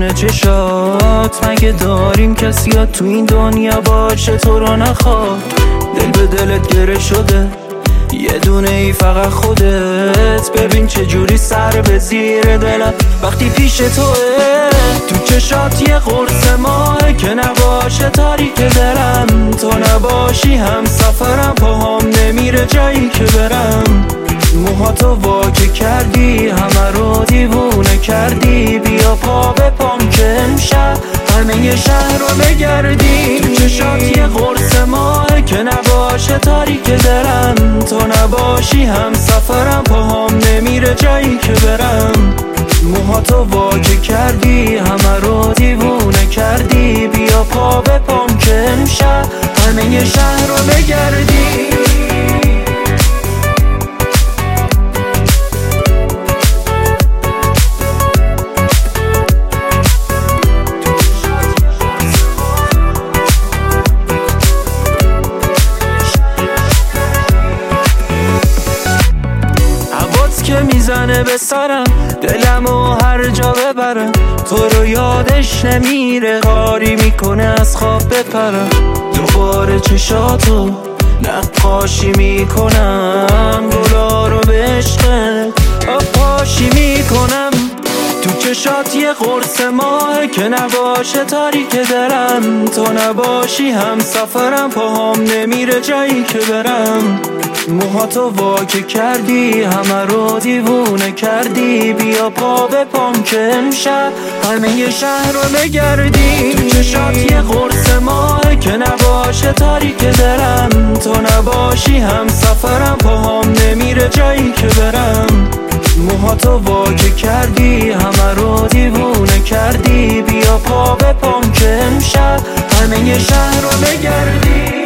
میزونه چشات، مگه داریم کسی ها تو این دنیا باشه تو رو نخواد؟ دل به دلت گره شده، یه دونه ای فقط خودت. ببین چجوری سر به زیر دلم وقتی پیش توه. تو چشات یه قرص ماه که نباشه تاریک دلم، تو نباشی هم سفرم، پاهام نمیره جایی که برم. موهاتو واکه کردی، همه رو دیوونه کردی، بیا پا به پام که امشب همه شهر رو بگردی. تو چشات یه قرص ماه که نباشه تاریک دلم، تو نباشی هم سفرم، پاهام نمیره جایی که برم. موهاتو واکه کردی، همه رو دیوونه کردی، بیا پا به پام که امشب همه شهر رو بگردی. که میزنه به سرم، دلمو هر جا ببرم، تو رو یادش نمیره، کاری میکنه از خواب بپرم. دوباره چشاتو نقاشی میکنم، گلا رو به عشقت آبپاشی میکنم. تو چشات یه قرص ماه که نباشه تاریک دلم، تو نباشی هم سفرم، پاهام نمیره جایی که برم. موهاتو واکه کردی، همه رو دیوونه کردی، بیا پا به پام که امشب همه شهر رو بگردی. تو چشات یه قرص ماه که نباشه تاریک دلم، تو نباشی هم سفرم، پاهام نمیره جایی که برم. موهاتو واکه کردی، همه رو دیوونه کردی، بیا پا به پام که امشب همه شهر رو بگردی.